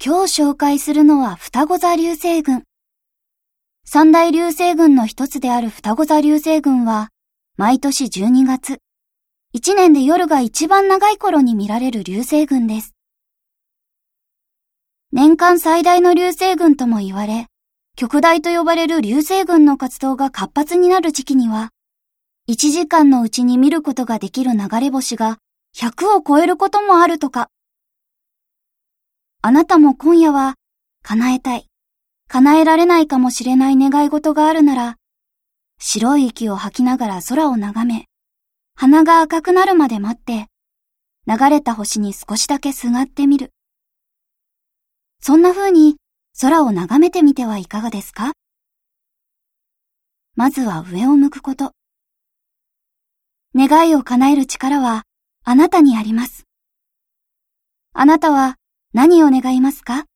今日紹介するのは双子座流星群。三大流星群の一つである双子座流星群は、毎年12月、1年で夜が一番長い頃に見られる流星群です。年間最大の流星群とも言われ、極大と呼ばれる流星群の活動が活発になる時期には、1時間のうちに見ることができる流れ星が100を超えることもあるとか。あなたも今夜は、叶えたい、叶えられないかもしれない願い事があるなら、白い息を吐きながら空を眺め、鼻が赤くなるまで待って、流れた星に少しだけすがってみる。そんな風に空を眺めてみてはいかがですか？まずは上を向くこと。願いを叶える力はあなたにあります。あなたは何を願いますか？